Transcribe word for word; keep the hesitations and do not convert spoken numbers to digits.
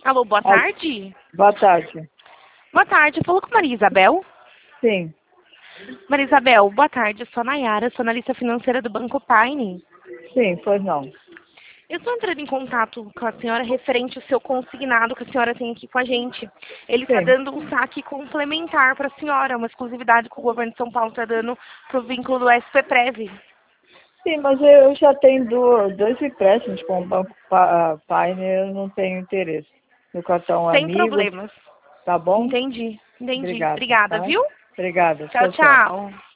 Alô, boa Ah, tarde. boa tarde. Boa tarde, falou com Maria Isabel? Sim, Maria Isabel, boa tarde, eu sou a Nayara, sou analista financeira do Banco Paine. sim, pois não. Eu estou entrando em contato com a senhora referente ao seu consignado que a senhora tem aqui com a gente. Ele está Sim, dando um saque complementar para a senhora, uma exclusividade que o governo de São Paulo está dando para o vínculo do S P Prev. sim, mas eu já tenho do- dois empréstimos com o Banco Pa- Pioneer, eu não tenho interesse. Meu cartão Sem amigo, problemas. tá bom? Entendi, entendi. Obrigada, Obrigada, tá? viu? Obrigada, Tchau, tchau, tchau. tchau.